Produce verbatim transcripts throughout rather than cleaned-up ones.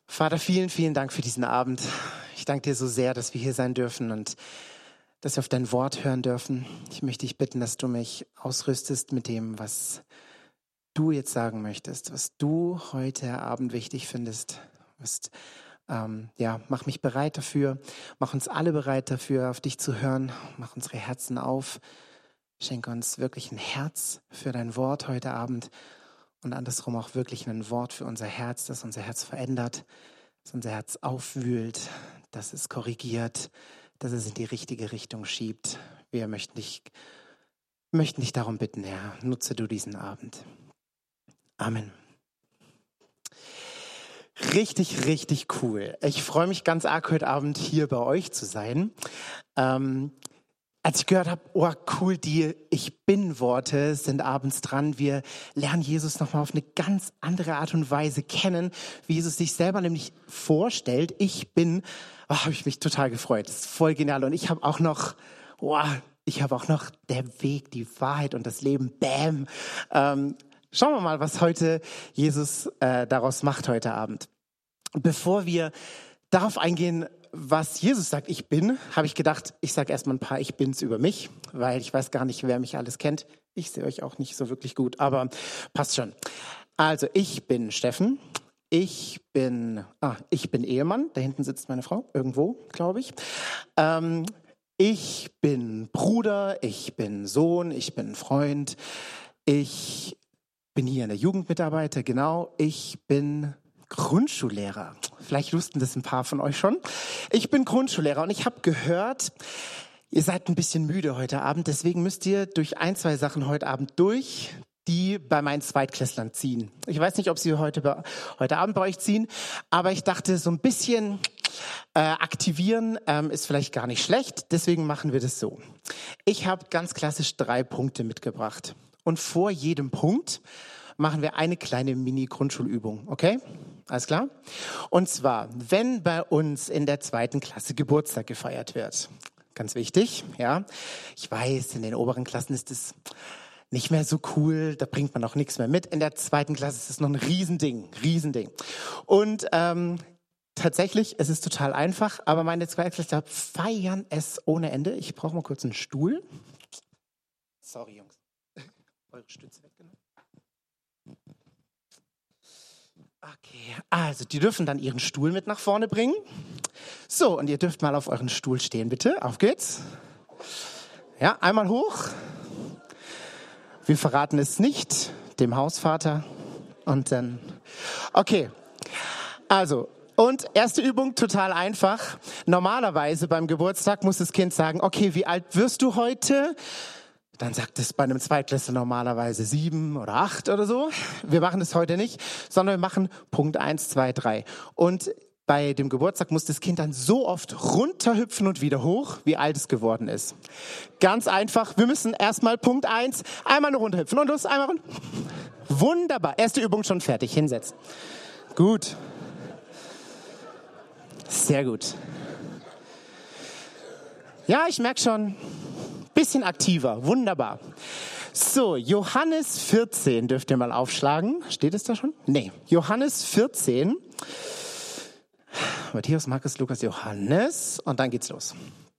Vater, vielen, vielen Dank für diesen Abend. Ich danke dir so sehr, dass wir hier sein dürfen und dass wir auf dein Wort hören dürfen. Ich möchte dich bitten, dass du mich ausrüstest mit dem, was du jetzt sagen möchtest, was du heute Abend wichtig findest. Was, ähm, ja, mach mich bereit dafür, mach uns alle bereit dafür, auf dich zu hören. Mach unsere Herzen auf. Schenke uns wirklich ein Herz für dein Wort heute Abend und andersrum auch wirklich ein Wort für unser Herz, das unser Herz verändert, das unser Herz aufwühlt, dass es korrigiert, dass es in die richtige Richtung schiebt. Wir möchten dich, möchten dich darum bitten, Herr, nutze du diesen Abend. Amen. Richtig, richtig cool. Ich freue mich ganz arg, heute Abend hier bei euch zu sein. Ähm, als ich gehört habe, oh cool, die Ich-Bin-Worte sind abends dran. Wir lernen Jesus nochmal auf eine ganz andere Art und Weise kennen, wie Jesus sich selber nämlich vorstellt. Ich bin, oh, habe ich mich total gefreut. Das ist voll genial. Und ich habe auch noch, oh, ich habe auch noch der Weg, die Wahrheit und das Leben. Bam. Ähm, Schauen wir mal, was heute Jesus äh, daraus macht heute Abend. Bevor wir darauf eingehen, was Jesus sagt, ich bin, habe ich gedacht, ich sage erstmal ein paar Ich Bins über mich, weil ich weiß gar nicht, wer mich alles kennt. Ich sehe euch auch nicht so wirklich gut, aber passt schon. Also, ich bin Steffen. Ich bin, ah, ich bin Ehemann. Da hinten sitzt meine Frau, irgendwo, glaube ich. Ähm, ich bin Bruder, ich bin Sohn, ich bin Freund. Ich bin hier in der Jugendmitarbeiter, genau. Ich bin Grundschullehrer. Vielleicht wussten das ein paar von euch schon. Ich bin Grundschullehrer und ich habe gehört, ihr seid ein bisschen müde heute Abend. Deswegen müsst ihr durch ein, zwei Sachen heute Abend durch, die bei meinen Zweitklässlern ziehen. Ich weiß nicht, ob sie heute, bei, heute Abend bei euch ziehen, aber ich dachte, so ein bisschen äh, aktivieren ähm, ist vielleicht gar nicht schlecht. Deswegen machen wir das so. Ich habe ganz klassisch drei Punkte mitgebracht. Und vor jedem Punkt machen wir eine kleine Mini-Grundschulübung, okay? Alles klar? Und zwar, wenn bei uns in der zweiten Klasse Geburtstag gefeiert wird, ganz wichtig, ja. Ich weiß, in den oberen Klassen ist es nicht mehr so cool, da bringt man auch nichts mehr mit. In der zweiten Klasse ist es noch ein Riesending, Riesending. Und ähm, tatsächlich, es ist total einfach, aber meine Zweitklässler feiern es ohne Ende. Ich brauche mal kurz einen Stuhl. Sorry, Jungs. Eure Stütze weggenommen. Okay, also die dürfen dann ihren Stuhl mit nach vorne bringen. So, und ihr dürft mal auf euren Stuhl stehen, bitte. Auf geht's. Ja, einmal hoch. Wir verraten es nicht dem Hausvater. Und dann, okay, also, und erste Übung, total einfach. Normalerweise beim Geburtstag muss das Kind sagen, okay, wie alt wirst du heute? Dann sagt es bei einem Zweitklässler normalerweise sieben oder acht oder so. Wir machen das heute nicht, sondern wir machen Punkt eins, zwei, drei. Und bei dem Geburtstag muss das Kind dann so oft runterhüpfen und wieder hoch, wie alt es geworden ist. Ganz einfach. Wir müssen erstmal Punkt eins, einmal nur runterhüpfen und los, einmal runter. Wunderbar. Erste Übung schon fertig. Hinsetzen. Gut. Sehr gut. Ja, ich merke schon. Bisschen aktiver, wunderbar. So, Johannes vierzehn dürft ihr mal aufschlagen. Steht es da schon? Nee, Johannes vierzehn. Matthäus, Markus, Lukas, Johannes. Und dann geht's los.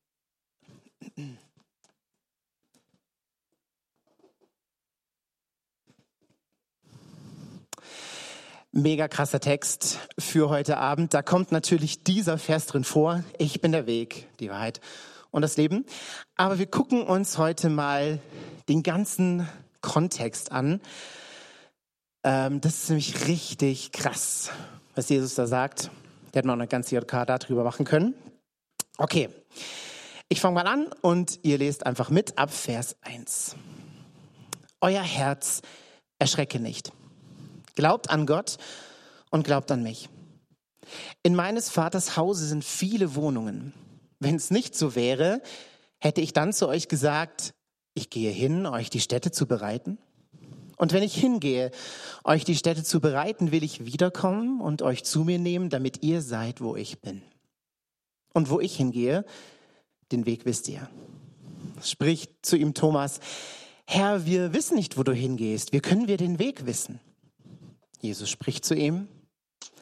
Mega krasser Text für heute Abend. Da kommt natürlich dieser Vers drin vor. Ich bin der Weg, die Wahrheit und das Leben. Aber wir gucken uns heute mal den ganzen Kontext an. Ähm, das ist nämlich richtig krass, was Jesus da sagt. Der hätte noch eine ganze J K darüber machen können. Okay, ich fange mal an und ihr lest einfach mit ab Vers eins. Euer Herz erschrecke nicht. Glaubt an Gott und glaubt an mich. In meines Vaters Hause sind viele Wohnungen. Wenn es nicht so wäre, hätte ich dann zu euch gesagt, ich gehe hin, euch die Stätte zu bereiten. Und wenn ich hingehe, euch die Stätte zu bereiten, will ich wiederkommen und euch zu mir nehmen, damit ihr seid, wo ich bin. Und wo ich hingehe, den Weg wisst ihr. Spricht zu ihm Thomas, Herr, wir wissen nicht, wo du hingehst. Wie können wir den Weg wissen? Jesus spricht zu ihm,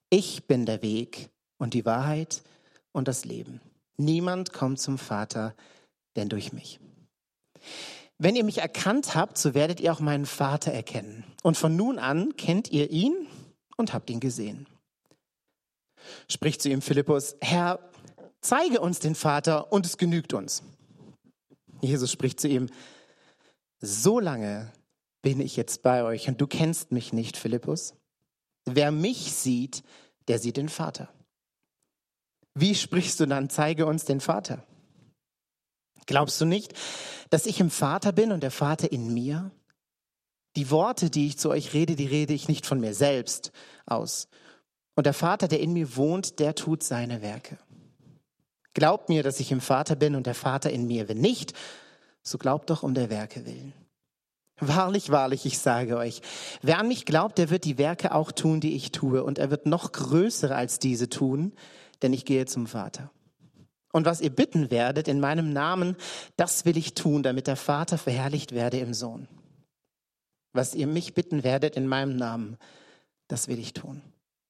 Ich bin der Weg und die Wahrheit und das Leben. Niemand kommt zum Vater, denn durch mich. Wenn ihr mich erkannt habt, so werdet ihr auch meinen Vater erkennen. Und von nun an kennt ihr ihn und habt ihn gesehen. Spricht zu ihm Philippus: Herr, zeige uns den Vater und es genügt uns. Jesus spricht zu ihm: So lange bin ich jetzt bei euch und du kennst mich nicht, Philippus. Wer mich sieht, der sieht den Vater. Wie sprichst du dann: Zeige uns den Vater? Glaubst du nicht, dass ich im Vater bin und der Vater in mir? Die Worte, die ich zu euch rede, die rede ich nicht von mir selbst aus. Und der Vater, der in mir wohnt, der tut seine Werke. Glaubt mir, dass ich im Vater bin und der Vater in mir. Wenn nicht, so glaubt doch um der Werke willen. Wahrlich, wahrlich, ich sage euch, wer an mich glaubt, der wird die Werke auch tun, die ich tue. Und er wird noch größere als diese tun, denn ich gehe zum Vater. Und was ihr bitten werdet in meinem Namen, das will ich tun, damit der Vater verherrlicht werde im Sohn. Was ihr mich bitten werdet in meinem Namen, das will ich tun.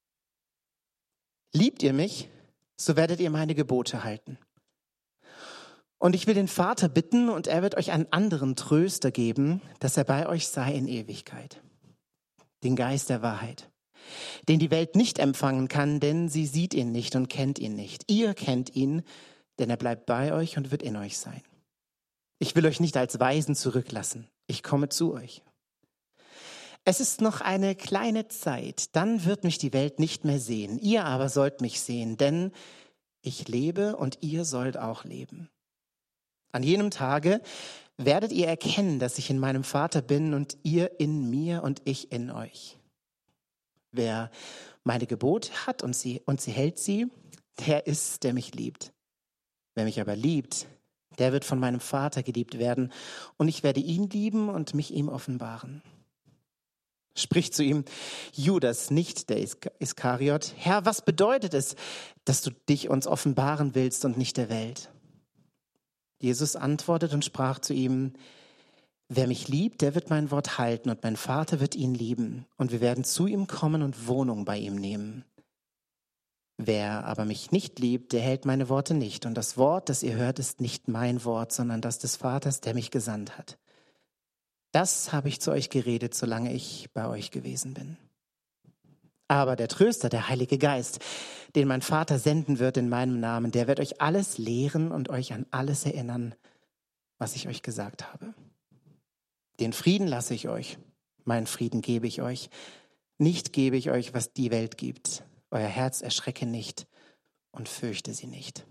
Liebt ihr mich, so werdet ihr meine Gebote halten. Und ich will den Vater bitten, und er wird euch einen anderen Tröster geben, dass er bei euch sei in Ewigkeit. Den Geist der Wahrheit, den die Welt nicht empfangen kann, denn sie sieht ihn nicht und kennt ihn nicht. Ihr kennt ihn, denn er bleibt bei euch und wird in euch sein. Ich will euch nicht als Waisen zurücklassen. Ich komme zu euch. Es ist noch eine kleine Zeit, dann wird mich die Welt nicht mehr sehen. Ihr aber sollt mich sehen, denn ich lebe und ihr sollt auch leben. An jenem Tage werdet ihr erkennen, dass ich in meinem Vater bin und ihr in mir und ich in euch. Wer meine Gebote hat und sie, und sie hält sie, der ist, der mich liebt. Wer mich aber liebt, der wird von meinem Vater geliebt werden und ich werde ihn lieben und mich ihm offenbaren. Spricht zu ihm Judas, nicht der Iskariot: Herr, was bedeutet es, dass du dich uns offenbaren willst und nicht der Welt? Jesus antwortet und sprach zu ihm: Wer mich liebt, der wird mein Wort halten und mein Vater wird ihn lieben und wir werden zu ihm kommen und Wohnung bei ihm nehmen. Wer aber mich nicht liebt, der hält meine Worte nicht und das Wort, das ihr hört, ist nicht mein Wort, sondern das des Vaters, der mich gesandt hat. Das habe ich zu euch geredet, solange ich bei euch gewesen bin. Aber der Tröster, der Heilige Geist, den mein Vater senden wird in meinem Namen, der wird euch alles lehren und euch an alles erinnern, was ich euch gesagt habe. Den Frieden lasse ich euch, meinen Frieden gebe ich euch. Nicht gebe ich euch, was die Welt gibt. Euer Herz erschrecke nicht und fürchte sie nicht.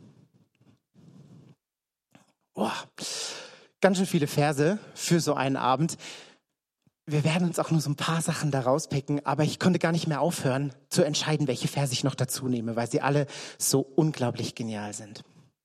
Boah, ganz schön viele Verse für so einen Abend. Wir werden uns auch nur so ein paar Sachen da rauspicken, aber ich konnte gar nicht mehr aufhören zu entscheiden, welche Verse ich noch dazu nehme, weil sie alle so unglaublich genial sind.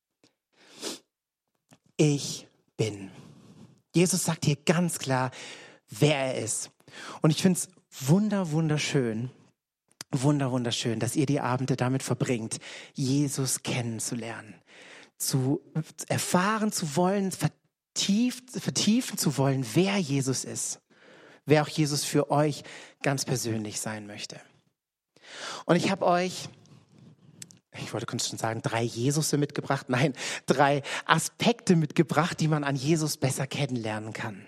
Ich bin. Jesus sagt hier ganz klar, wer er ist. Und ich finde es wunder, wunderschön, wunder, wunderschön, dass ihr die Abende damit verbringt, Jesus kennenzulernen, zu erfahren zu wollen, vertieft, vertiefen zu wollen, wer Jesus ist. Wer auch Jesus für euch ganz persönlich sein möchte. Und ich habe euch, ich wollte kurz schon sagen, drei Jesusse mitgebracht. Nein, drei Aspekte mitgebracht, die man an Jesus besser kennenlernen kann.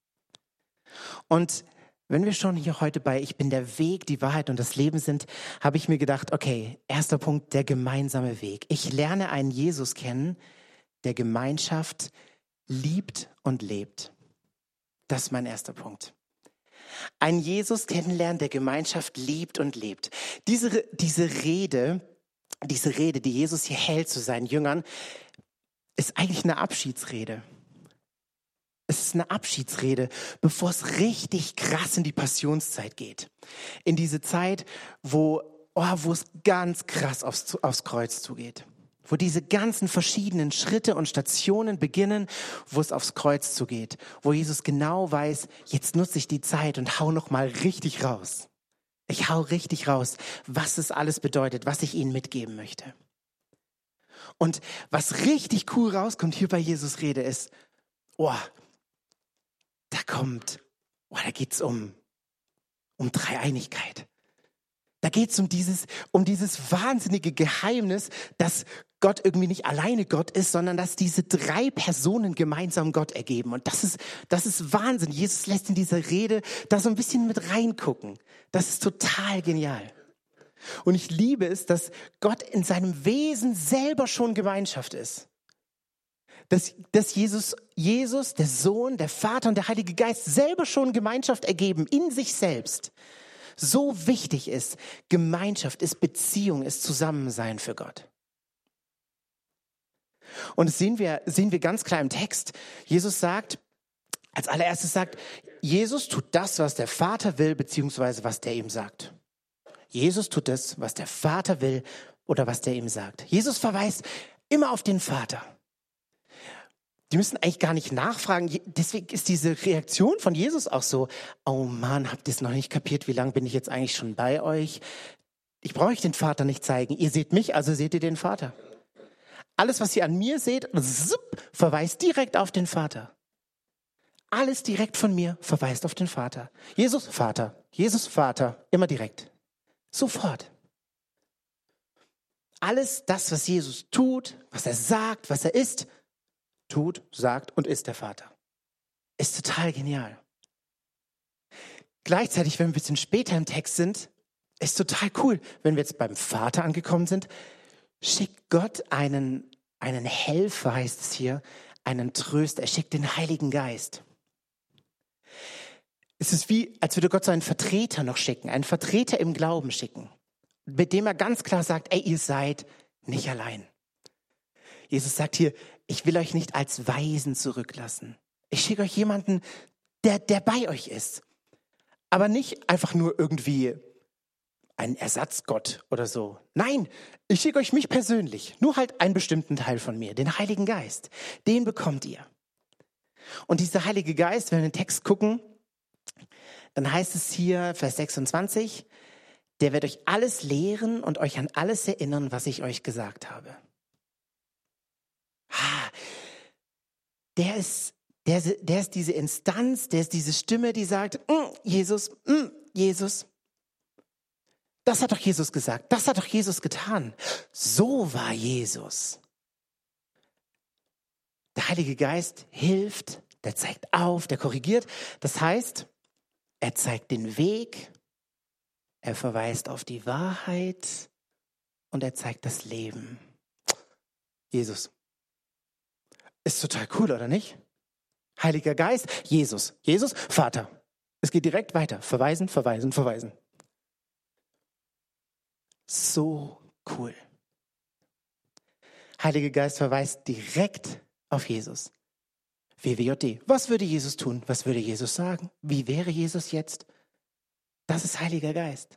Und wenn wir schon hier heute bei Ich bin der Weg, die Wahrheit und das Leben sind, habe ich mir gedacht, okay, erster Punkt, der gemeinsame Weg. Ich lerne einen Jesus kennen, der Gemeinschaft liebt und lebt. Das ist mein erster Punkt. Ein Jesus kennenlernen, der Gemeinschaft liebt und lebt. Diese, diese Rede, diese Rede, die Jesus hier hält zu seinen Jüngern, ist eigentlich eine Abschiedsrede. Es ist eine Abschiedsrede, bevor es richtig krass in die Passionszeit geht. In diese Zeit, wo, oh, wo es ganz krass aufs, aufs Kreuz zugeht. Wo diese ganzen verschiedenen Schritte und Stationen beginnen, wo es aufs Kreuz zugeht, wo Jesus genau weiß, jetzt nutze ich die Zeit und hau noch mal richtig raus. Ich hau richtig raus, was es alles bedeutet, was ich ihnen mitgeben möchte. Und was richtig cool rauskommt hier bei Jesus Rede ist, oh, da kommt, oh, da geht's um, um Dreieinigkeit. Da geht es um dieses, um dieses wahnsinnige Geheimnis, dass Gott irgendwie nicht alleine Gott ist, sondern dass diese drei Personen gemeinsam Gott ergeben. Und das ist, das ist Wahnsinn. Jesus lässt in dieser Rede da so ein bisschen mit reingucken. Das ist total genial. Und ich liebe es, dass Gott in seinem Wesen selber schon Gemeinschaft ist. Dass, dass Jesus, Jesus, der Sohn, der Vater und der Heilige Geist selber schon Gemeinschaft ergeben in sich selbst. So wichtig ist Gemeinschaft, ist Beziehung, ist Zusammensein für Gott. Und das sehen wir, sehen wir ganz klar im Text. Jesus sagt, als allererstes sagt, Jesus tut das, was der Vater will, beziehungsweise was der ihm sagt. Jesus tut das, was der Vater will oder was der ihm sagt. Jesus verweist immer auf den Vater. Die müssen eigentlich gar nicht nachfragen. Deswegen ist diese Reaktion von Jesus auch so, oh Mann, habt ihr es noch nicht kapiert? Wie lange bin ich jetzt eigentlich schon bei euch? Ich brauche euch den Vater nicht zeigen. Ihr seht mich, also seht ihr den Vater. Alles, was ihr an mir seht, verweist direkt auf den Vater. Alles direkt von mir verweist auf den Vater. Jesus, Vater. Jesus, Vater. Immer direkt. Sofort. Alles das, was Jesus tut, was er sagt, was er ist, tut, sagt und ist der Vater. Ist total genial. Gleichzeitig, wenn wir ein bisschen später im Text sind, ist total cool. Wenn wir jetzt beim Vater angekommen sind, schickt Gott einen, einen Helfer, heißt es hier, einen Tröster. Er schickt den Heiligen Geist. Es ist wie, als würde Gott so einen Vertreter noch schicken, einen Vertreter im Glauben schicken, mit dem er ganz klar sagt, ey, ihr seid nicht allein. Jesus sagt hier, ich will euch nicht als Waisen zurücklassen. Ich schicke euch jemanden, der, der bei euch ist. Aber nicht einfach nur irgendwie ein Ersatzgott oder so. Nein, ich schicke euch mich persönlich. Nur halt einen bestimmten Teil von mir, den Heiligen Geist. Den bekommt ihr. Und dieser Heilige Geist, wenn wir in den Text gucken, dann heißt es hier, Vers sechsundzwanzig, der wird euch alles lehren und euch an alles erinnern, was ich euch gesagt habe. Der ist, der, der ist diese Instanz, der ist diese Stimme, die sagt, mm, Jesus, mm, Jesus. Das hat doch Jesus gesagt, das hat doch Jesus getan. So war Jesus. Der Heilige Geist hilft, der zeigt auf, der korrigiert. Das heißt, er zeigt den Weg, er verweist auf die Wahrheit und er zeigt das Leben. Jesus. Ist total cool, oder nicht? Heiliger Geist, Jesus. Jesus, Vater. Es geht direkt weiter. Verweisen, verweisen, verweisen. So cool. Heiliger Geist verweist direkt auf Jesus. W W J D. Was würde Jesus tun? Was würde Jesus sagen? Wie wäre Jesus jetzt? Das ist Heiliger Geist.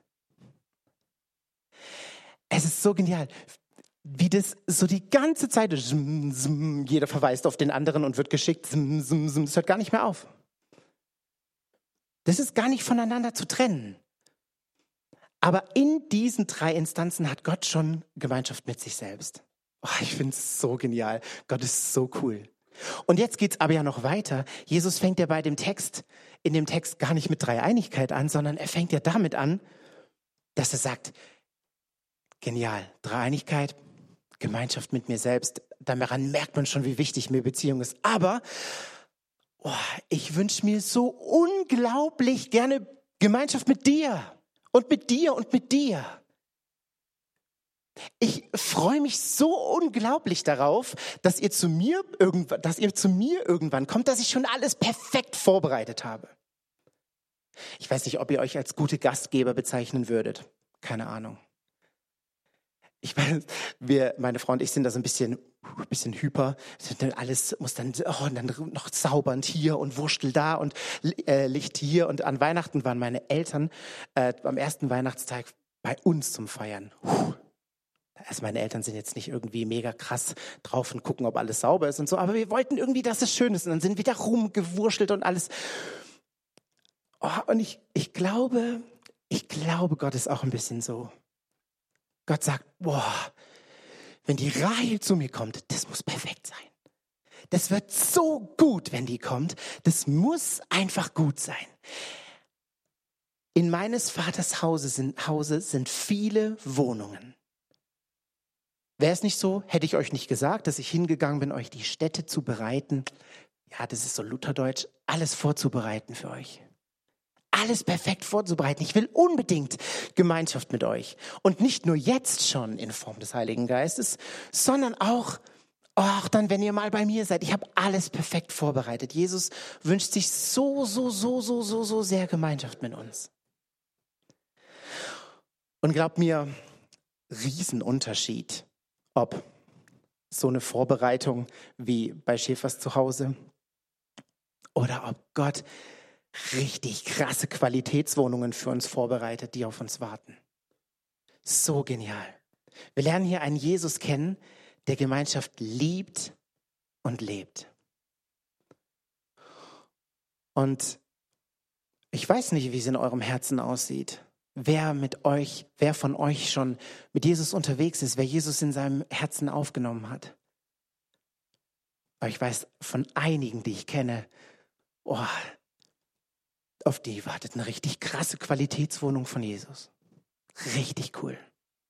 Es ist so genial, wie das so die ganze Zeit, jeder verweist auf den anderen und wird geschickt, das hört gar nicht mehr auf. Das ist gar nicht voneinander zu trennen. Aber in diesen drei Instanzen hat Gott schon Gemeinschaft mit sich selbst. Oh, ich finde es so genial. Gott ist so cool. Und jetzt geht's aber ja noch weiter. Jesus fängt ja bei dem Text, in dem Text gar nicht mit Dreieinigkeit an, sondern er fängt ja damit an, dass er sagt, genial, Dreieinigkeit, Gemeinschaft mit mir selbst. Daran merkt man schon, wie wichtig mir Beziehung ist. Aber oh, ich wünsche mir so unglaublich gerne Gemeinschaft mit dir und mit dir und mit dir. Ich freue mich so unglaublich darauf, dass ihr zu mir irgendwann, dass ihr zu mir irgendwann kommt, dass ich schon alles perfekt vorbereitet habe. Ich weiß nicht, ob ihr euch als gute Gastgeber bezeichnen würdet. Keine Ahnung. Ich weiß, wir, meine Frau und ich sind da so ein bisschen, ein bisschen hyper. Alles muss dann, oh, und dann noch saubernd hier und Wurstel da und äh, Licht hier. Und an Weihnachten waren meine Eltern äh, am ersten Weihnachtstag bei uns zum Feiern. Puh. Also meine Eltern sind jetzt nicht irgendwie mega krass drauf und gucken, ob alles sauber ist und so, aber wir wollten irgendwie, dass es schön ist. Und dann sind wir da rumgewurschtelt und alles. Oh, und ich, ich glaube, ich glaube, Gott ist auch ein bisschen so. Gott sagt, boah, wenn die Rahel zu mir kommt, das muss perfekt sein. Das wird so gut, wenn die kommt. Das muss einfach gut sein. In meines Vaters Hause sind, Hause sind viele Wohnungen. Wäre es nicht so, hätte ich euch nicht gesagt, dass ich hingegangen bin, euch die Städte zu bereiten. Ja, das ist so Lutherdeutsch, alles vorzubereiten für euch. Alles perfekt vorzubereiten. Ich will unbedingt Gemeinschaft mit euch. Und nicht nur jetzt schon in Form des Heiligen Geistes, sondern auch, auch dann, wenn ihr mal bei mir seid. Ich habe alles perfekt vorbereitet. Jesus wünscht sich so, so, so, so, so, so sehr Gemeinschaft mit uns. Und glaubt mir, Riesenunterschied, ob so eine Vorbereitung wie bei Schäfers zu Hause oder ob Gott richtig krasse Qualitätswohnungen für uns vorbereitet, die auf uns warten. So genial. Wir lernen hier einen Jesus kennen, der Gemeinschaft liebt und lebt. Und ich weiß nicht, wie es in eurem Herzen aussieht. Wer mit euch, wer von euch schon mit Jesus unterwegs ist, wer Jesus in seinem Herzen aufgenommen hat. Aber ich weiß von einigen, die ich kenne, oh, auf die wartet eine richtig krasse Qualitätswohnung von Jesus. Richtig cool.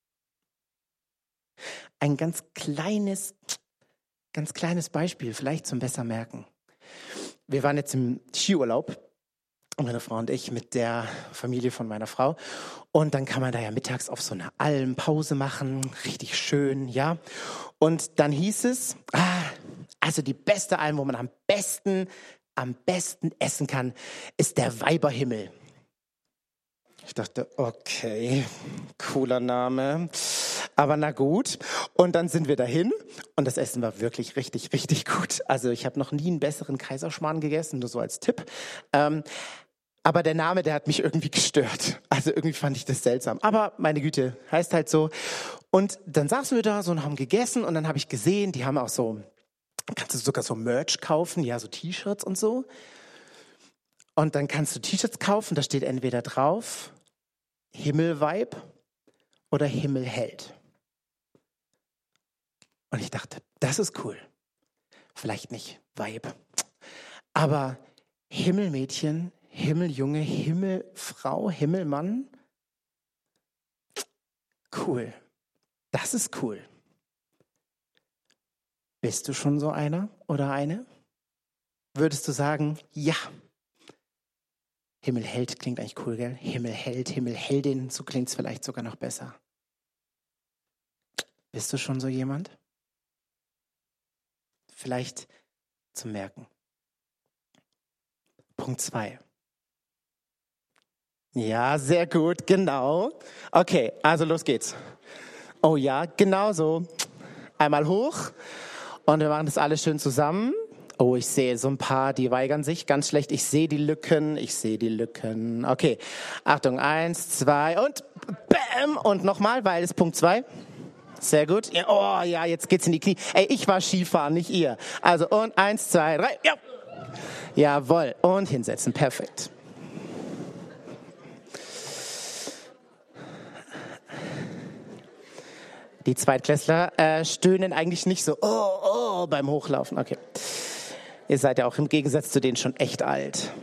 Ein ganz kleines, ganz kleines Beispiel, vielleicht zum besser merken. Wir waren jetzt im Skiurlaub, meine Frau und ich, mit der Familie von meiner Frau. Und dann kann man da ja mittags auf so einer Alm Pause machen, richtig schön, ja. Und dann hieß es, ah, also die beste Alm, wo man am besten am besten essen kann, ist der Weiberhimmel. Ich dachte, okay, cooler Name, aber na gut. Und dann sind wir dahin und das Essen war wirklich richtig, richtig gut. Also ich habe noch nie einen besseren Kaiserschmarrn gegessen, nur so als Tipp. Ähm, aber der Name, der hat mich irgendwie gestört. Also irgendwie fand ich das seltsam. Aber meine Güte, heißt halt so. Und dann saßen wir da so und haben gegessen und dann habe ich gesehen, die haben auch so, kannst du sogar so Merch kaufen, ja, so T-Shirts und so. Und dann kannst du T-Shirts kaufen, da steht entweder drauf Himmelweib oder Himmelheld. Und ich dachte, das ist cool. Vielleicht nicht Weib, aber Himmelmädchen, Himmeljunge, Himmelfrau, Himmelmann. Cool. Das ist cool. Bist du schon so einer oder eine? Würdest du sagen, ja. Himmelheld klingt eigentlich cool, gell? Himmelheld, Himmelheldin, so klingt es vielleicht sogar noch besser. Bist du schon so jemand? Vielleicht zum Merken. Punkt zwei. Ja, sehr gut, genau. Okay, also los geht's. Oh ja, genau so. Einmal hoch. Und wir machen das alles schön zusammen. Oh, ich sehe so ein paar, die weigern sich ganz schlecht. Ich sehe die Lücken, ich sehe die Lücken. Okay, Achtung, eins, zwei und bam. Und nochmal, weil es Punkt zwei. Sehr gut. Ja, oh ja, jetzt geht's in die Knie. Ey, ich war Skifahren, nicht ihr. Also und eins, zwei, drei. Ja. Jawohl. Und hinsetzen, perfekt. Die Zweitklässler äh, stöhnen eigentlich nicht so oh, oh, beim Hochlaufen. Okay. Ihr seid ja auch im Gegensatz zu denen schon echt alt.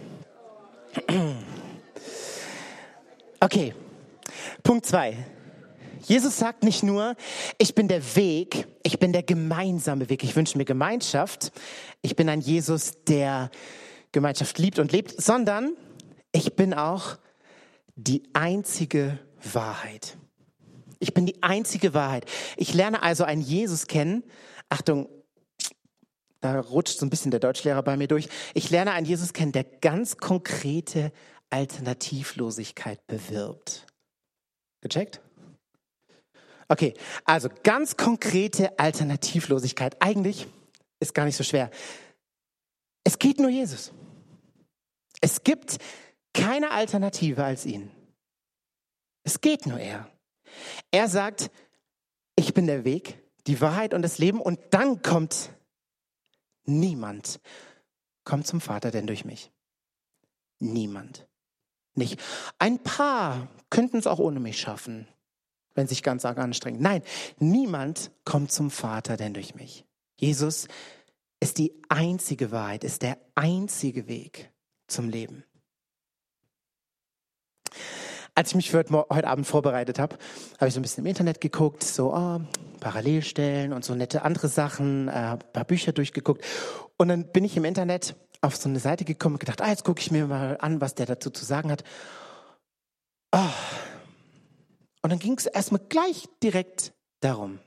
Okay. Punkt zwei. Jesus sagt nicht nur, ich bin der Weg, ich bin der gemeinsame Weg. Ich wünsche mir Gemeinschaft. Ich bin ein Jesus, der Gemeinschaft liebt und lebt, sondern ich bin auch die einzige Wahrheit. Ich bin die einzige Wahrheit. Ich lerne also einen Jesus kennen. Achtung, da rutscht so ein bisschen der Deutschlehrer bei mir durch. Ich lerne einen Jesus kennen, der ganz konkrete Alternativlosigkeit bewirbt. Gecheckt? Okay, also ganz konkrete Alternativlosigkeit. Eigentlich ist gar nicht so schwer. Es geht nur Jesus. Es gibt keine Alternative als ihn. Es geht nur er. Er sagt, ich bin der Weg, die Wahrheit und das Leben und dann kommt niemand, kommt zum Vater denn durch mich. Niemand. Nicht. Ein paar könnten es auch ohne mich schaffen, wenn sich ganz arg anstrengen. Nein, niemand kommt zum Vater denn durch mich. Jesus ist die einzige Wahrheit, ist der einzige Weg zum Leben. Als ich mich für heute, Mo- heute Abend vorbereitet habe, habe ich so ein bisschen im Internet geguckt, so oh, Parallelstellen und so nette andere Sachen, äh, ein paar Bücher durchgeguckt. Und dann bin ich im Internet auf so eine Seite gekommen und gedacht, ah, jetzt gucke ich mir mal an, was der dazu zu sagen hat. Oh. Und dann ging es erstmal gleich direkt darum.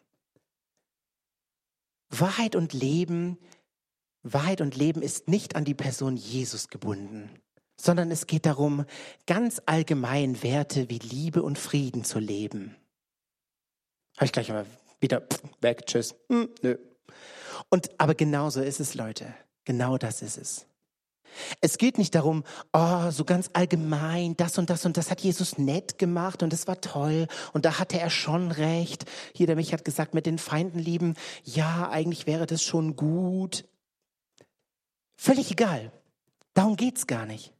Wahrheit und Leben, Wahrheit und Leben ist nicht an die Person Jesus gebunden, sondern es geht darum, ganz allgemein Werte wie Liebe und Frieden zu leben. Habe ich gleich mal wieder weg, tschüss, hm, nö. Und, aber genauso ist es, Leute, genau das ist es. Es geht nicht darum, oh, so ganz allgemein, das und das und das hat Jesus nett gemacht und das war toll und da hatte er schon recht. Hier, der mich hat gesagt, mit den Feinden lieben, ja, eigentlich wäre das schon gut. Völlig egal, darum geht's gar nicht.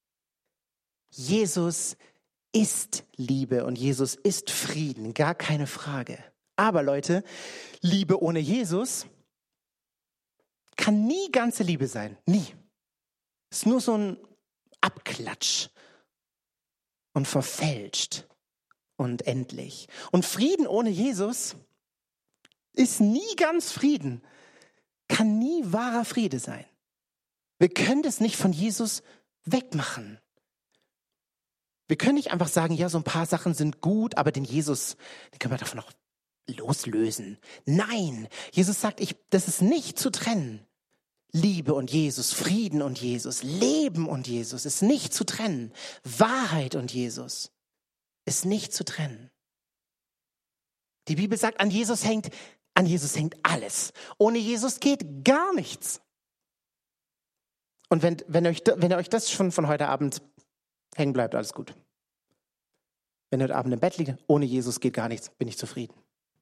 Jesus ist Liebe und Jesus ist Frieden, gar keine Frage. Aber Leute, Liebe ohne Jesus kann nie ganze Liebe sein, nie. Ist nur so ein Abklatsch und verfälscht und endlich. Und Frieden ohne Jesus ist nie ganz Frieden, kann nie wahrer Friede sein. Wir können das nicht von Jesus wegmachen. Wir können nicht einfach sagen, ja, so ein paar Sachen sind gut, aber den Jesus, den können wir davon auch loslösen. Nein, Jesus sagt, ich, das ist nicht zu trennen. Liebe und Jesus, Frieden und Jesus, Leben und Jesus ist nicht zu trennen. Wahrheit und Jesus ist nicht zu trennen. Die Bibel sagt, an Jesus hängt, an Jesus hängt alles. Ohne Jesus geht gar nichts. Und wenn, wenn, euch, wenn ihr euch das schon von heute Abend hängen bleibt, alles gut. Wenn ihr heute Abend im Bett liegt, ohne Jesus geht gar nichts, bin ich zufrieden.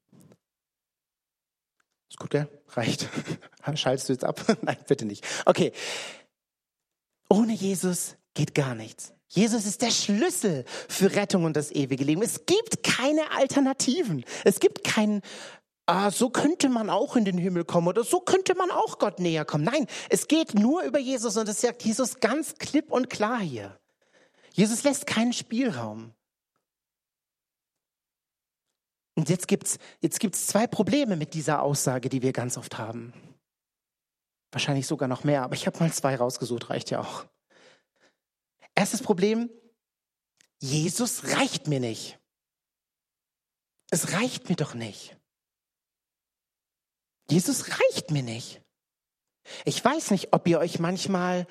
Ist gut, gell? Reicht. Schaltest du jetzt ab? Nein, bitte nicht. Okay. Ohne Jesus geht gar nichts. Jesus ist der Schlüssel für Rettung und das ewige Leben. Es gibt keine Alternativen. Es gibt keinen, ah, so könnte man auch in den Himmel kommen oder so könnte man auch Gott näher kommen. Nein, es geht nur über Jesus und das sagt Jesus ganz klipp und klar hier. Jesus lässt keinen Spielraum. Und jetzt gibt's, jetzt gibt's zwei Probleme mit dieser Aussage, die wir ganz oft haben. Wahrscheinlich sogar noch mehr, aber ich habe mal zwei rausgesucht, reicht ja auch. Erstes Problem, Jesus reicht mir nicht. Es reicht mir doch nicht. Jesus reicht mir nicht. Ich weiß nicht, ob ihr euch manchmal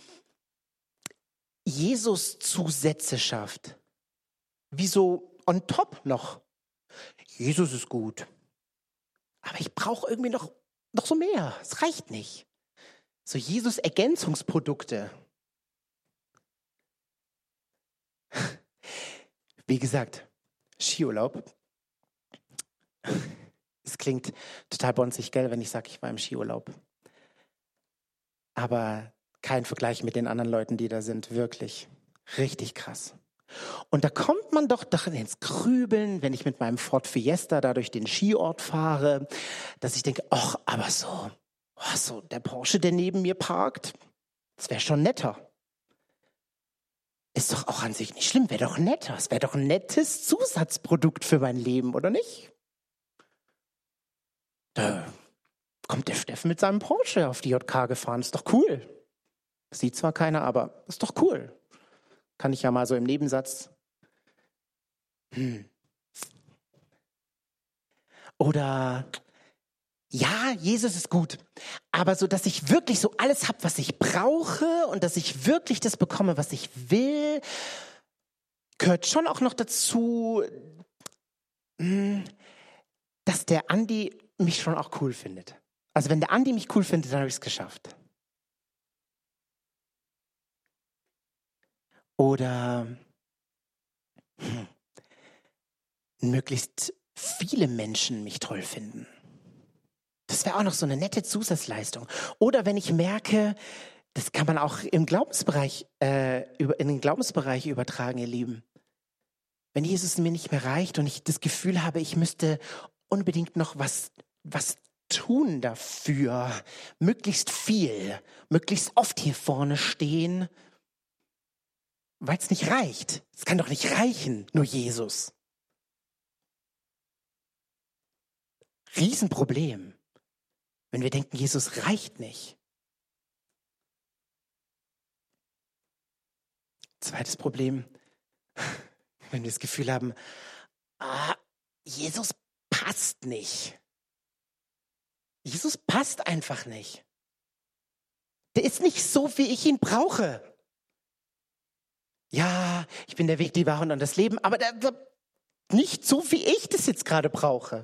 Jesus-Zusätze schafft. Wie so on top noch. Jesus ist gut. Aber ich brauche irgendwie noch, noch so mehr. Es reicht nicht. So Jesus-Ergänzungsprodukte. Wie gesagt, Skiurlaub. Es klingt total bonzig, gell, wenn ich sage, ich war im Skiurlaub. Aber kein Vergleich mit den anderen Leuten, die da sind. Wirklich. Richtig krass. Und da kommt man doch, doch ins Grübeln, wenn ich mit meinem Ford Fiesta da durch den Skiort fahre, dass ich denke, ach, aber so, oh, so der Porsche, der neben mir parkt, das wäre schon netter. Ist doch auch an sich nicht schlimm, wäre doch netter. Es wäre doch ein nettes Zusatzprodukt für mein Leben, oder nicht? Da kommt der Steffen mit seinem Porsche auf die J K gefahren, ist doch cool. Sieht zwar keiner, aber ist doch cool. Kann ich ja mal so im Nebensatz. Hm. Oder, ja, Jesus ist gut, aber so, dass ich wirklich so alles habe, was ich brauche und dass ich wirklich das bekomme, was ich will, gehört schon auch noch dazu, dass der Andi mich schon auch cool findet. Also wenn der Andi mich cool findet, dann habe ich es geschafft. Oder hm, möglichst viele Menschen mich toll finden. Das wäre auch noch so eine nette Zusatzleistung. Oder wenn ich merke, das kann man auch im Glaubensbereich, äh, über, in den Glaubensbereich übertragen, ihr Lieben. Wenn Jesus mir nicht mehr reicht und ich das Gefühl habe, ich müsste unbedingt noch was, was tun dafür, möglichst viel, möglichst oft hier vorne stehen, weil es nicht reicht. Es kann doch nicht reichen, nur Jesus. Riesenproblem, wenn wir denken, Jesus reicht nicht. Zweites Problem, wenn wir das Gefühl haben, ah, Jesus passt nicht. Jesus passt einfach nicht. Der ist nicht so, wie ich ihn brauche. Ja, ich bin der Weg, die Wahrheit und das Leben, aber der, der, nicht so, wie ich das jetzt gerade brauche.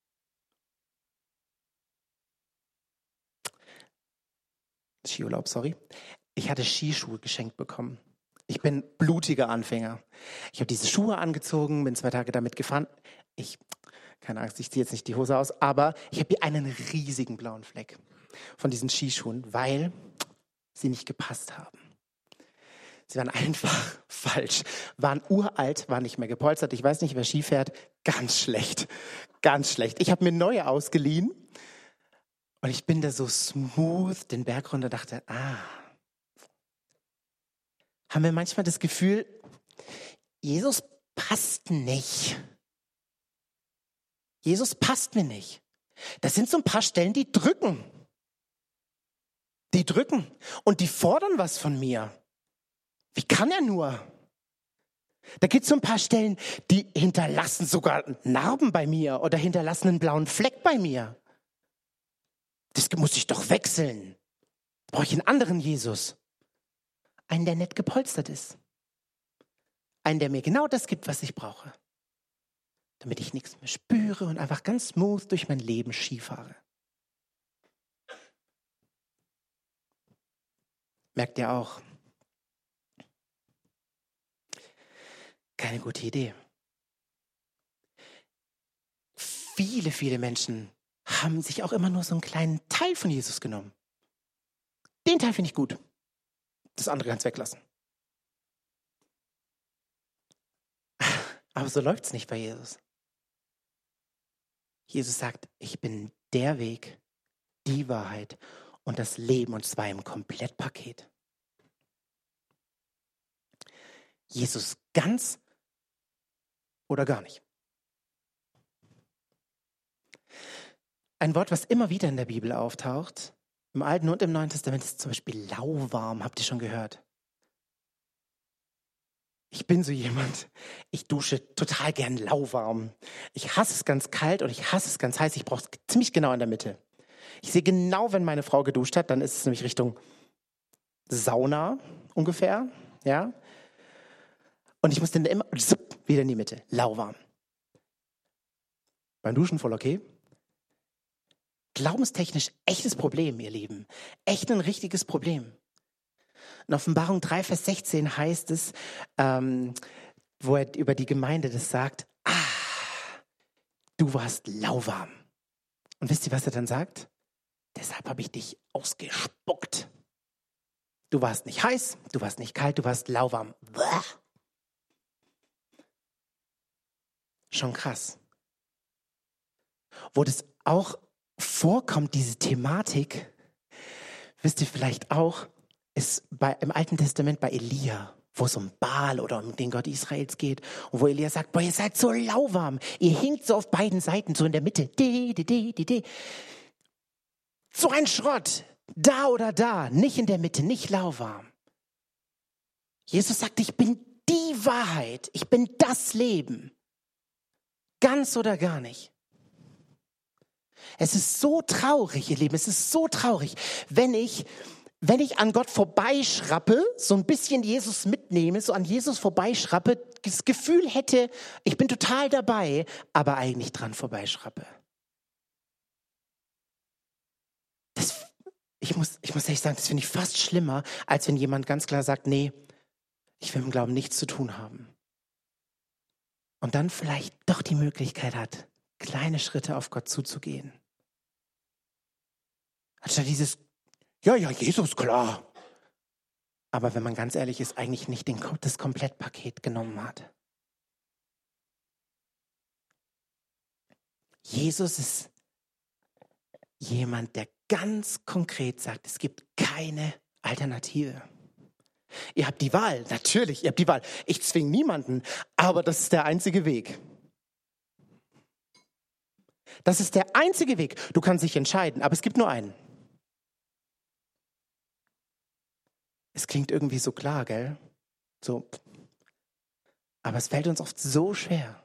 Skiurlaub, sorry. Ich hatte Skischuhe geschenkt bekommen. Ich bin blutiger Anfänger. Ich habe diese Schuhe angezogen, bin zwei Tage damit gefahren. Ich, keine Angst, ich ziehe jetzt nicht die Hose aus, aber ich habe hier einen riesigen blauen Fleck von diesen Skischuhen, weil sie nicht gepasst haben. Sie waren einfach falsch, waren uralt, waren nicht mehr gepolstert. Ich weiß nicht, wer Ski fährt. Ganz schlecht, ganz schlecht. Ich habe mir neue ausgeliehen und ich bin da so smooth den Berg runter, dachte, ah, haben wir manchmal das Gefühl, Jesus passt nicht. Jesus passt mir nicht. Das sind so ein paar Stellen, die drücken. Die drücken und die fordern was von mir. Wie kann er nur? Da gibt es so ein paar Stellen, die hinterlassen sogar Narben bei mir oder hinterlassen einen blauen Fleck bei mir. Das muss ich doch wechseln. Brauche ich einen anderen Jesus. Einen, der nett gepolstert ist. Einen, der mir genau das gibt, was ich brauche. Damit ich nichts mehr spüre und einfach ganz smooth durch mein Leben Ski fahre. Merkt ihr auch? Keine gute Idee. Viele, viele Menschen haben sich auch immer nur so einen kleinen Teil von Jesus genommen. Den Teil finde ich gut. Das andere kannst du weglassen. Aber so läuft es nicht bei Jesus. Jesus sagt, ich bin der Weg, die Wahrheit und das Leben, und zwar im Komplettpaket. Jesus ganz oder gar nicht. Ein Wort, was immer wieder in der Bibel auftaucht, im Alten und im Neuen Testament, ist zum Beispiel lauwarm. Habt ihr schon gehört? Ich bin so jemand, ich dusche total gern lauwarm. Ich hasse es ganz kalt und ich hasse es ganz heiß. Ich brauche es ziemlich genau in der Mitte. Ich sehe genau, wenn meine Frau geduscht hat, dann ist es nämlich Richtung Sauna ungefähr. Ja? Und ich muss dann immer wieder in die Mitte, lauwarm. Beim Duschen voll okay. Glaubenstechnisch echtes Problem, ihr Lieben. Echt ein richtiges Problem. In Offenbarung drei, Vers sechzehn heißt es, ähm, wo er über die Gemeinde das sagt, ah, du warst lauwarm. Und wisst ihr, was er dann sagt? Deshalb habe ich dich ausgespuckt. Du warst nicht heiß, du warst nicht kalt, du warst lauwarm. Bäh. Schon krass. Wo das auch vorkommt, diese Thematik, wisst ihr vielleicht auch, ist bei, im Alten Testament bei Elia, wo es um Baal oder um den Gott Israels geht und wo Elia sagt, boah, ihr seid so lauwarm, ihr hinkt so auf beiden Seiten, so in der Mitte, de, de, de, de, de. So ein Schrott, da oder da, nicht in der Mitte, nicht lauwarm. Jesus sagt, ich bin die Wahrheit, ich bin das Leben, ganz oder gar nicht. Es ist so traurig, ihr Lieben, es ist so traurig, wenn ich, wenn ich an Gott vorbeischrappe, so ein bisschen Jesus mitnehme, so an Jesus vorbeischrappe, das Gefühl hätte, ich bin total dabei, aber eigentlich dran vorbeischrappe. Das, ich muss, ich muss ehrlich sagen, das finde ich fast schlimmer, als wenn jemand ganz klar sagt, nee, ich will mit dem Glauben nichts zu tun haben. Und dann vielleicht doch die Möglichkeit hat, kleine Schritte auf Gott zuzugehen. Anstatt dieses, ja, ja, Jesus, klar. Aber wenn man ganz ehrlich ist, eigentlich nicht den, das Komplettpaket genommen hat. Jesus ist jemand, der ganz konkret sagt, es gibt keine Alternative. Ihr habt die Wahl, natürlich, ihr habt die Wahl. Ich zwinge niemanden, aber das ist der einzige Weg. Das ist der einzige Weg. Du kannst dich entscheiden, aber es gibt nur einen. Es klingt irgendwie so klar, gell? So. Aber es fällt uns oft so schwer.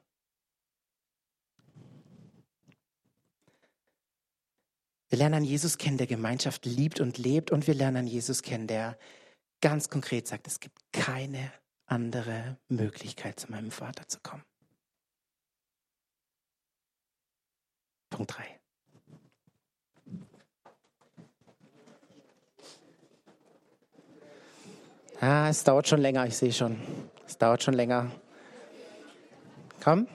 Wir lernen an Jesus kennen, der Gemeinschaft liebt und lebt. Und wir lernen an Jesus kennen, der ganz konkret sagt, es gibt keine andere Möglichkeit, zu meinem Vater zu kommen. Punkt drei. Ah, es dauert schon länger, ich sehe schon. Es dauert schon länger. Komm.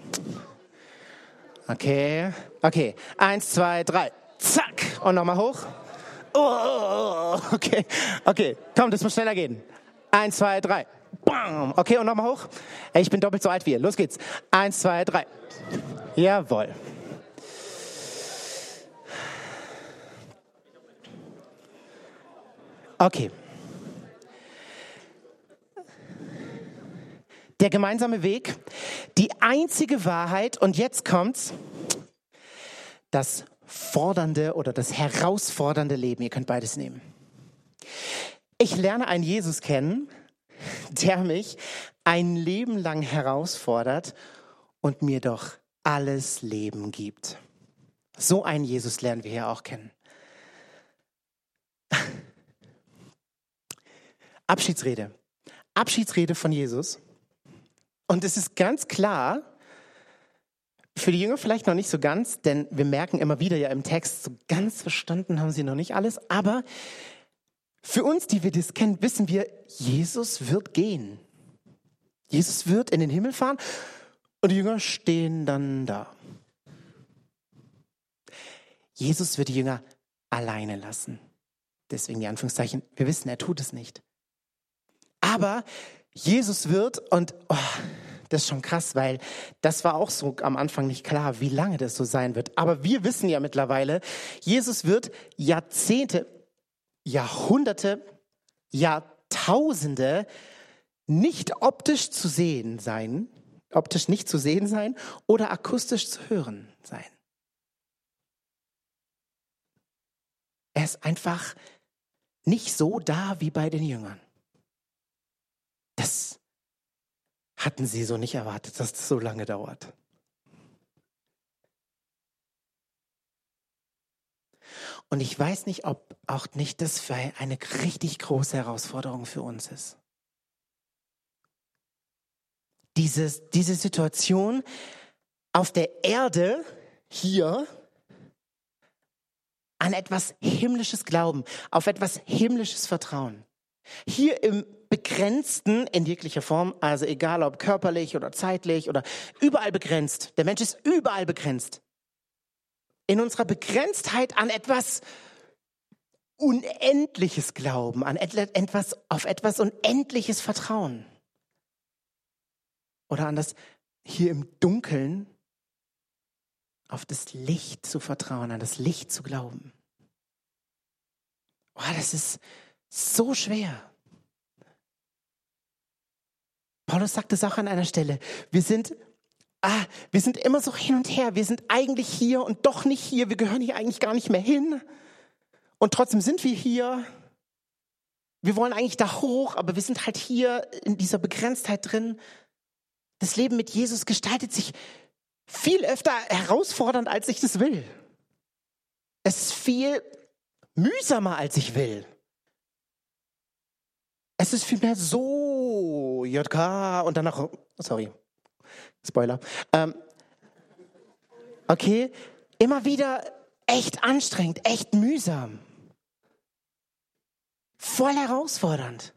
Okay. Okay. Eins, zwei, drei. Zack. Und nochmal hoch. Oh, okay. Okay. Komm, das muss schneller gehen. Eins, zwei, drei. Bam. Okay, und nochmal hoch. Ey, ich bin doppelt so alt wie ihr. Los geht's. Eins, zwei, drei. Jawohl. Okay. Der gemeinsame Weg, die einzige Wahrheit, und jetzt kommt's, das fordernde oder das herausfordernde Leben. Ihr könnt beides nehmen. Ich lerne einen Jesus kennen, der mich ein Leben lang herausfordert und mir doch alles Leben gibt. So einen Jesus lernen wir hier auch kennen. Abschiedsrede. Abschiedsrede von Jesus. Und es ist ganz klar, für die Jünger vielleicht noch nicht so ganz, denn wir merken immer wieder ja im Text, so ganz verstanden haben sie noch nicht alles, aber für uns, die wir das kennen, wissen wir, Jesus wird gehen. Jesus wird in den Himmel fahren und die Jünger stehen dann da. Jesus wird die Jünger alleine lassen. Deswegen die Anführungszeichen, wir wissen, er tut es nicht. Aber Jesus wird, und oh, das ist schon krass, weil das war auch so am Anfang nicht klar, wie lange das so sein wird. Aber wir wissen ja mittlerweile, Jesus wird Jahrzehnte, Jahrhunderte, Jahrtausende nicht optisch zu sehen sein, optisch nicht zu sehen sein oder akustisch zu hören sein. Er ist einfach nicht so da wie bei den Jüngern. Das hatten sie so nicht erwartet, dass das so lange dauert. Und ich weiß nicht, ob auch nicht das für eine richtig große Herausforderung für uns ist. Dieses, diese Situation auf der Erde hier an etwas Himmlisches glauben, auf etwas Himmlisches Vertrauen. Hier im Begrenzten in jeglicher Form, also egal ob körperlich oder zeitlich oder überall begrenzt. Der Mensch ist überall begrenzt. In unserer Begrenztheit an etwas Unendliches glauben, an etwas, auf etwas Unendliches vertrauen. Oder an das hier im Dunkeln auf das Licht zu vertrauen, an das Licht zu glauben. Oh, das ist so schwer. Paulus sagt es auch an einer Stelle. Wir sind, ah, wir sind immer so hin und her. Wir sind eigentlich hier und doch nicht hier. Wir gehören hier eigentlich gar nicht mehr hin. Und trotzdem sind wir hier. Wir wollen eigentlich da hoch, aber wir sind halt hier in dieser Begrenztheit drin. Das Leben mit Jesus gestaltet sich viel öfter herausfordernd, als ich das will. Es ist viel mühsamer, als ich will. Es ist vielmehr so, J K und danach, sorry, Spoiler. Ähm, okay, immer wieder echt anstrengend, echt mühsam. Voll herausfordernd.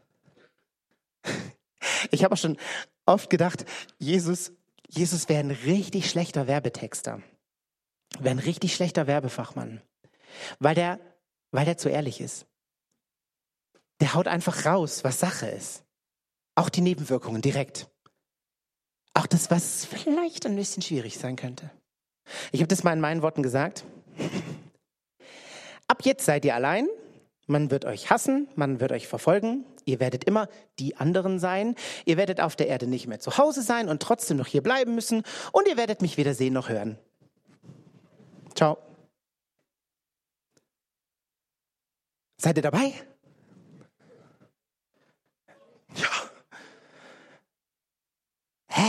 Ich habe auch schon oft gedacht, Jesus, Jesus wäre ein richtig schlechter Werbetexter. Wäre ein richtig schlechter Werbefachmann. Weil der, weil der zu ehrlich ist. Der haut einfach raus, was Sache ist. Auch die Nebenwirkungen direkt. Auch das, was vielleicht ein bisschen schwierig sein könnte. Ich habe das mal in meinen Worten gesagt. Ab jetzt seid ihr allein Man wird euch hassen, man wird euch verfolgen, ihr werdet immer die anderen sein, ihr werdet auf der Erde nicht mehr zu Hause sein und trotzdem noch hier bleiben müssen und ihr werdet mich weder sehen noch hören. Ciao. Seid ihr dabei? Ja. Hä?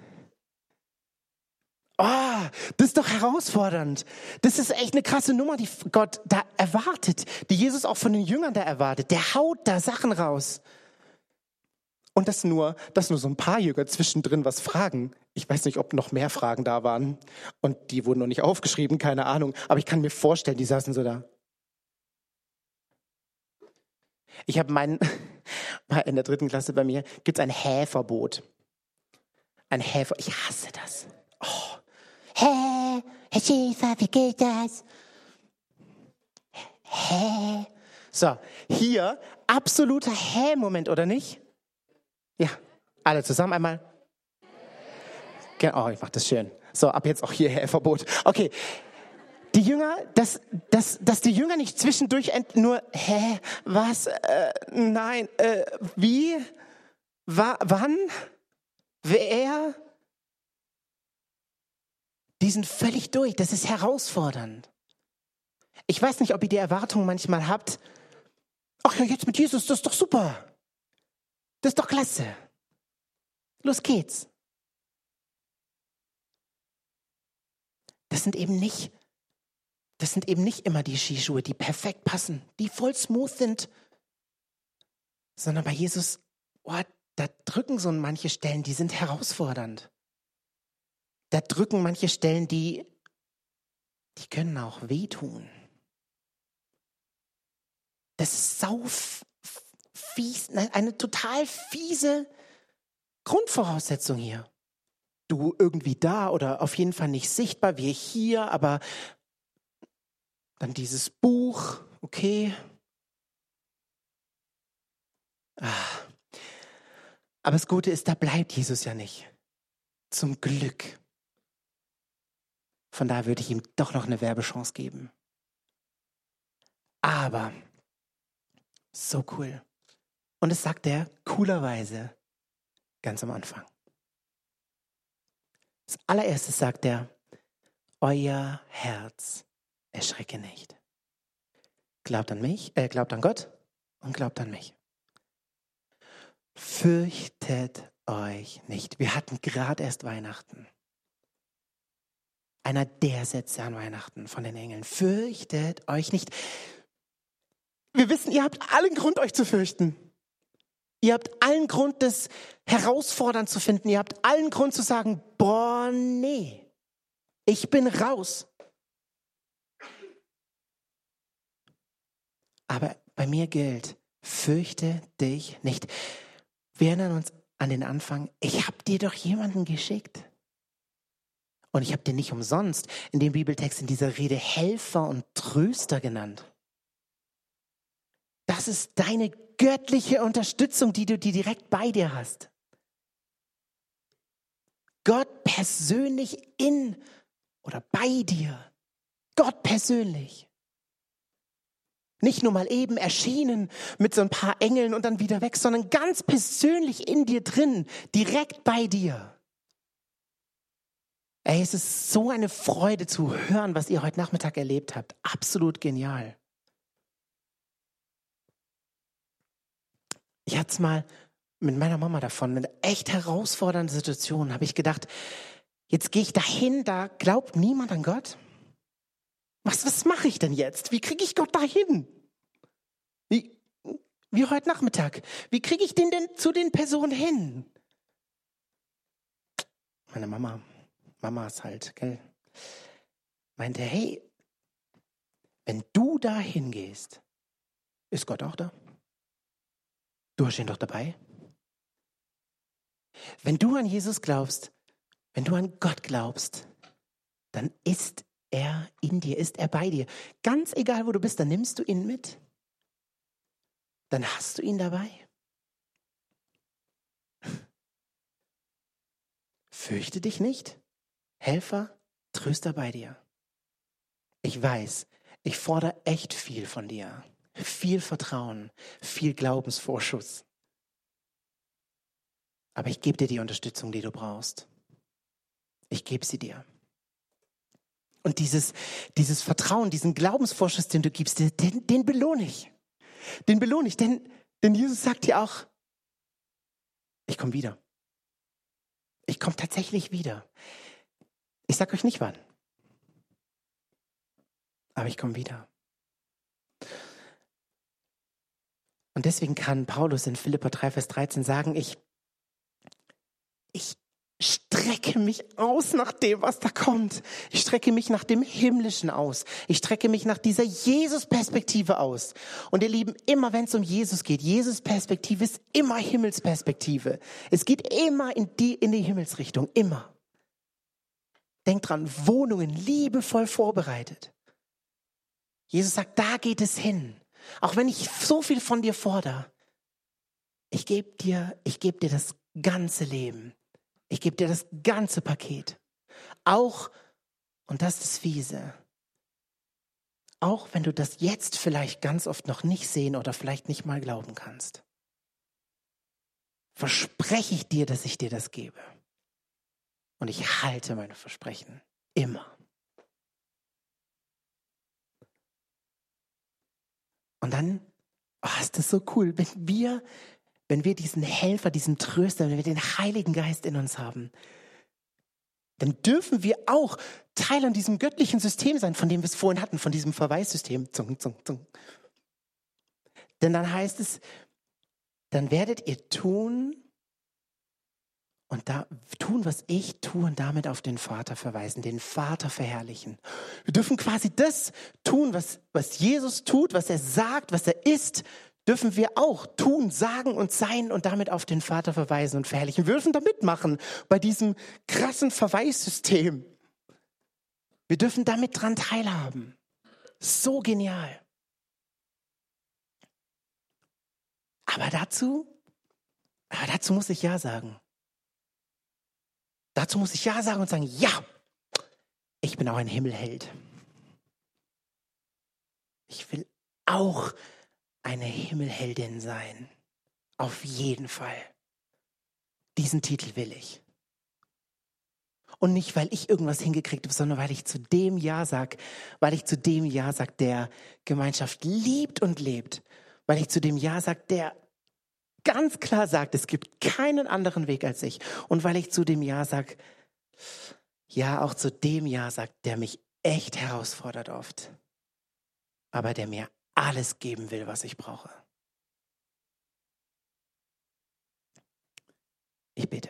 Oh, das ist doch herausfordernd. Das ist echt eine krasse Nummer, die Gott da erwartet, die Jesus auch von den Jüngern da erwartet. Der haut da Sachen raus. Und das nur, dass nur so ein paar Jünger zwischendrin was fragen. Ich weiß nicht, ob noch mehr Fragen da waren. Und die wurden noch nicht aufgeschrieben, keine Ahnung. Aber ich kann mir vorstellen, die saßen so da. Ich habe meinen, in der dritten Klasse bei mir, gibt es ein Hä-Verbot. Ein Hä, ich hasse das. Oh. Hä, Herr Schäfer, wie geht das? Hä? So, hier absoluter Hä-Moment, oder nicht? Ja, alle zusammen einmal. Oh, ich mach das schön. So, ab jetzt auch hier Hä-Verbot. Okay, die Jünger, dass, dass, dass die Jünger nicht zwischendurch nur, hä, was, äh, nein, äh, wie, wa, wann, wer? Die sind völlig durch. Das ist herausfordernd. Ich weiß nicht, ob ihr die Erwartung manchmal habt. Ach ja, jetzt mit Jesus, das ist doch super. Das ist doch klasse. Los geht's. Das sind eben nicht, das sind eben nicht immer die Skischuhe, die perfekt passen, die voll smooth sind. Sondern bei Jesus, oh, da drücken so manche Stellen, die sind herausfordernd. Da drücken manche Stellen, die, die können auch wehtun. Das ist sau fies, eine total fiese Grundvoraussetzung hier. Du irgendwie da oder auf jeden Fall nicht sichtbar, wir hier, aber dann dieses Buch, okay. Ah. Aber das Gute ist, da bleibt Jesus ja nicht. Zum Glück. Von daher würde ich ihm doch noch eine Werbechance geben. Aber, so cool. Und das sagt er coolerweise ganz am Anfang. Als allererstes sagt er, euer Herz erschrecke nicht. Glaubt an mich, äh, glaubt an Gott und glaubt an mich. Fürchtet euch nicht. Wir hatten gerade erst Weihnachten. Einer der Sätze an Weihnachten von den Engeln. Fürchtet euch nicht. Wir wissen, ihr habt allen Grund, euch zu fürchten. Ihr habt allen Grund, das herausfordernd zu finden. Ihr habt allen Grund zu sagen, boah, nee, ich bin raus. Aber bei mir gilt, fürchte dich nicht. Wir erinnern uns an den Anfang, ich habe dir doch jemanden geschickt. Und ich habe dir nicht umsonst in dem Bibeltext in dieser Rede Helfer und Tröster genannt. Das ist deine göttliche Unterstützung, die du die direkt bei dir hast. Gott persönlich in oder bei dir. Gott persönlich. Nicht nur mal eben erschienen mit so ein paar Engeln und dann wieder weg, sondern ganz persönlich in dir drin, direkt bei dir. Ey, es ist so eine Freude zu hören, was ihr heute Nachmittag erlebt habt. Absolut genial. Ich hatte es mal mit meiner Mama davon, mit echt herausfordernden Situationen, habe ich gedacht, jetzt gehe ich dahin, da glaubt niemand an Gott. Was, was mache ich denn jetzt? Wie kriege ich Gott dahin? Wie, wie heute Nachmittag. Wie kriege ich den denn zu den Personen hin? Meine Mama, Mama ist halt, gell, meinte, hey, wenn du da hingehst, ist Gott auch da? Du hast ihn doch dabei. Wenn du an Jesus glaubst, wenn du an Gott glaubst, dann ist er in dir, ist er bei dir. Ganz egal, wo du bist, dann nimmst du ihn mit. Dann hast du ihn dabei. Fürchte dich nicht. Helfer, Tröster bei dir. Ich weiß, ich fordere echt viel von dir. viel Vertrauen, viel Glaubensvorschuss. Aber ich gebe dir die Unterstützung, die du brauchst. Ich gebe sie dir. Und dieses, dieses Vertrauen, diesen Glaubensvorschuss, den du gibst, den, den belohne ich. Den belohne ich, denn, denn Jesus sagt dir auch, ich komme wieder. Ich komme tatsächlich wieder. Ich sage euch nicht wann. Aber ich komme wieder. Und deswegen kann Paulus in Philipper drei, Vers dreizehn sagen, ich, ich strecke mich aus nach dem, was da kommt. Ich strecke mich nach dem Himmlischen aus. Ich strecke mich nach dieser Jesus-Perspektive aus. Und ihr Lieben, immer wenn es um Jesus geht, Jesus-Perspektive ist immer Himmelsperspektive. Es geht immer in die, in die Himmelsrichtung, immer. Denkt dran, Wohnungen liebevoll vorbereitet. Jesus sagt, da geht es hin. Auch wenn ich so viel von dir fordere, ich gebe dir, ich gebe dir das ganze Leben. Ich gebe dir das ganze Paket. Auch, und das ist das Fiese, auch wenn du das jetzt vielleicht ganz oft noch nicht sehen oder vielleicht nicht mal glauben kannst, verspreche ich dir, dass ich dir das gebe. Und ich halte meine Versprechen. Immer. Und dann, oh, ist das so cool, wenn wir, wenn wir diesen Helfer, diesen Tröster, wenn wir den Heiligen Geist in uns haben, dann dürfen wir auch Teil an diesem göttlichen System sein, von dem wir es vorhin hatten, von diesem Verweissystem. Zung, zung, zung. Denn dann heißt es, dann werdet ihr tun und da tun, was ich tue und damit auf den Vater verweisen, den Vater verherrlichen. Wir dürfen quasi das tun, was, was Jesus tut, was er sagt, was er ist, dürfen wir auch tun, sagen und sein und damit auf den Vater verweisen und verherrlichen. Wir dürfen da mitmachen bei diesem krassen Verweissystem. Wir dürfen damit dran teilhaben. So genial. Aber dazu, aber dazu muss ich Ja sagen. Dazu muss ich Ja sagen und sagen, ja, ich bin auch ein Himmelheld. Ich will auch eine Himmelheldin sein. Auf jeden Fall. Diesen Titel will ich. Und nicht, weil ich irgendwas hingekriegt habe, sondern weil ich zu dem Ja sag, weil ich zu dem Ja sag, der Gemeinschaft liebt und lebt. Weil ich zu dem Ja sag, der ganz klar sagt, es gibt keinen anderen Weg als ich. Und weil ich zu dem Ja sag, ja, auch zu dem Ja sagt, der mich echt herausfordert oft, aber der mir alles geben will, was ich brauche. Ich bete.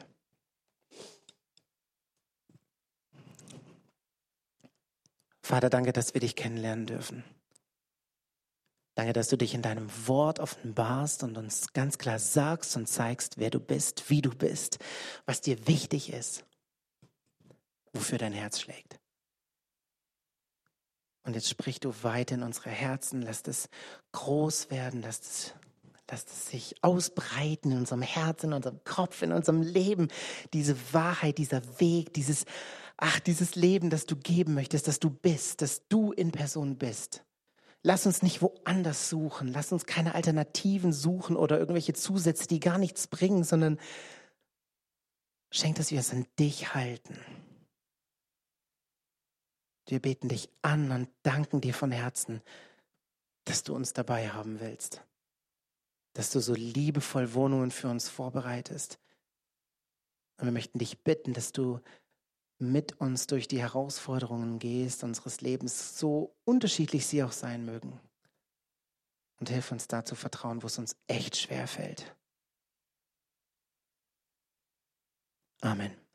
Vater, danke, dass wir dich kennenlernen dürfen. Danke, dass du dich in deinem Wort offenbarst und uns ganz klar sagst und zeigst, wer du bist, wie du bist, was dir wichtig ist, wofür dein Herz schlägt. Und jetzt sprich du weit in unsere Herzen, lass es groß werden, lass es, lass es sich ausbreiten in unserem Herzen, in unserem Kopf, in unserem Leben. Diese Wahrheit, dieser Weg, dieses, ach, dieses Leben, das du geben möchtest, dass du bist, dass du in Person bist. Lass uns nicht woanders suchen, lass uns keine Alternativen suchen oder irgendwelche Zusätze, die gar nichts bringen, sondern schenk, dass wir es an dich halten. Wir beten dich an und danken dir von Herzen, dass du uns dabei haben willst, dass du so liebevoll Wohnungen für uns vorbereitest. Und wir möchten dich bitten, dass du mit uns durch die Herausforderungen gehst unseres Lebens, so unterschiedlich sie auch sein mögen. Und hilf uns da zu vertrauen, wo es uns echt schwer fällt. Amen.